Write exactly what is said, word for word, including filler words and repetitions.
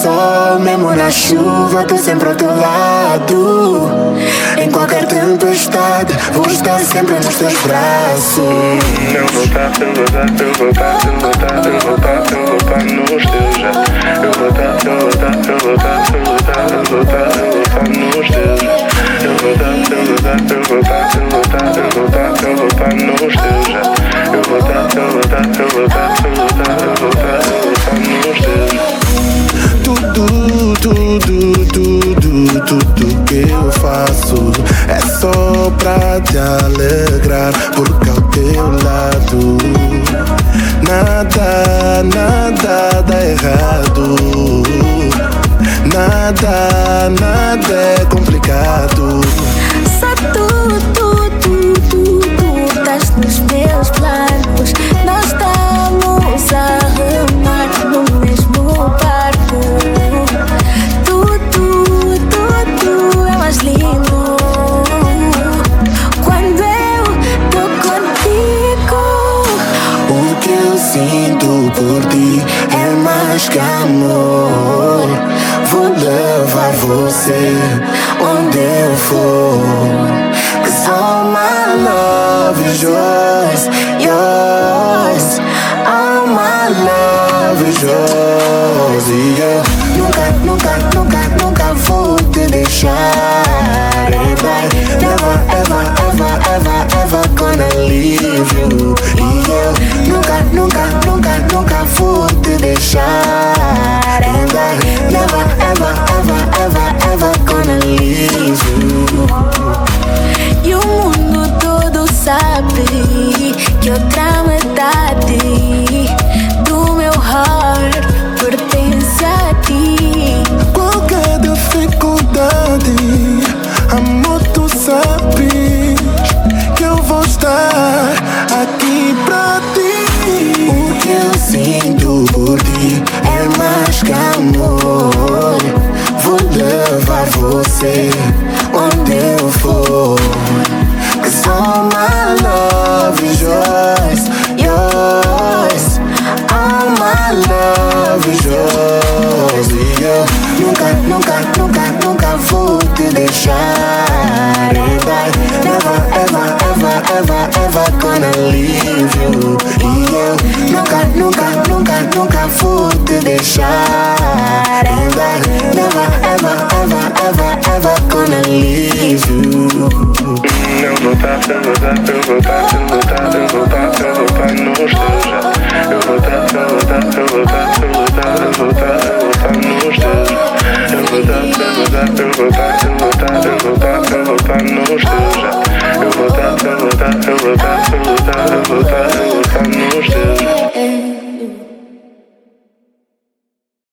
sol, mesmo na chuva, tô sempre ao teu lado. Em qualquer tempestade, vou estar sempre nos teus braços. Eu vou estar, eu vou estar, eu vou estar, eu vou estar, eu vou estar, eu vou estar nos teus já. Eu vou estar, eu vou estar, eu vou estar, eu vou estar, eu vou estar, eu vou estar nos teus já. Eu vou estar, eu vou estar, eu vou estar, eu vou estar, eu vou estar, eu vou estar nos teus já. Eu vou estar, eu vou estar, eu vou estar, eu vou estar, eu vou estar, eu vou estar nos teus já. Tudo, tudo, tudo, tudo que eu faço é só pra te alegrar, porque ao teu lado nada, nada dá errado. Nada, nada é complicado. Só tu, tu, tu, tu, tu estás nos meus planos. Nós estamos a remar no mesmo barco. Tu, tu, tu, tu é mais lindo quando eu tô contigo. O que eu sinto por ti é mais que amor. Vou levar você onde eu for. 'Cause all my love is yours, yours. All my love is yours. E eu nunca, nunca, nunca, nunca vou te deixar. Baby, never, ever, ever, ever, ever gonna leave you. E eu nunca, nunca, nunca, nunca vou te deixar. Baby, never, ever, ever, ever, ever gonna leave you. E o mundo todo sabe que outra metade do meu heart pertence a ti. Qualquer dificuldade, amor, tu sabes que eu vou estar aqui pra ti. O que eu sinto por ti é mais que amor. Vou levar você onde eu for. 'Cause all my love is yours, yours. All my love is yours. E eu nunca, nunca, nunca, nunca vou te deixar. Baby, never, ever, ever, ever, ever gonna leave you. E eu nunca, nunca, nunca, nunca vou te deixar. Baby, never, ever, ever, ever, ever gonna leave you. Eu vou estar, eu vou estar, eu vou estar, eu vou estar, eu vou estar, eu vou estar nos teus já. Eu vou estar, eu vou estar, eu vou estar, eu vou estar, eu vou estar, eu vou estar nos teus já. Eu vou estar, eu vou estar, eu vou estar, eu vou estar, eu vou estar, eu vou estar nos teus já. Eu vou estar, eu vou estar, eu vou estar, eu vou estar, eu vou estar.